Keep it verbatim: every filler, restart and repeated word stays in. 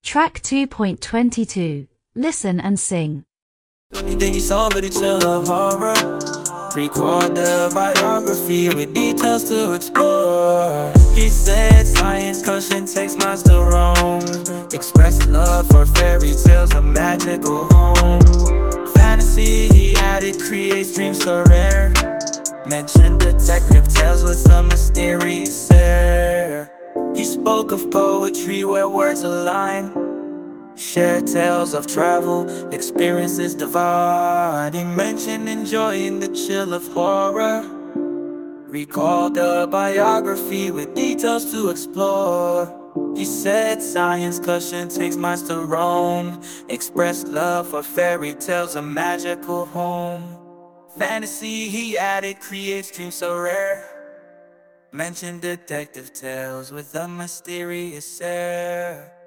Track two point two two. Listen and sing. Anything you saw, but it's of horror. Record the biography with details to explore. He said science cushion takes testosterone. Express love for fairy tales, a magical home. Fantasy he added creates dreams so rare. Mentioned detective tales with some mysterious air. He spoke of poetry where words align. Shared tales of travel, experiences divine. He mentioned enjoying the chill of horror. Recalled the biography with details to explore. He said science cushion takes minds to roam. Expressed love for fairy tales, a magical home. Fantasy he added creates dreams so rare. Mentioned detective tales with a mysterious air.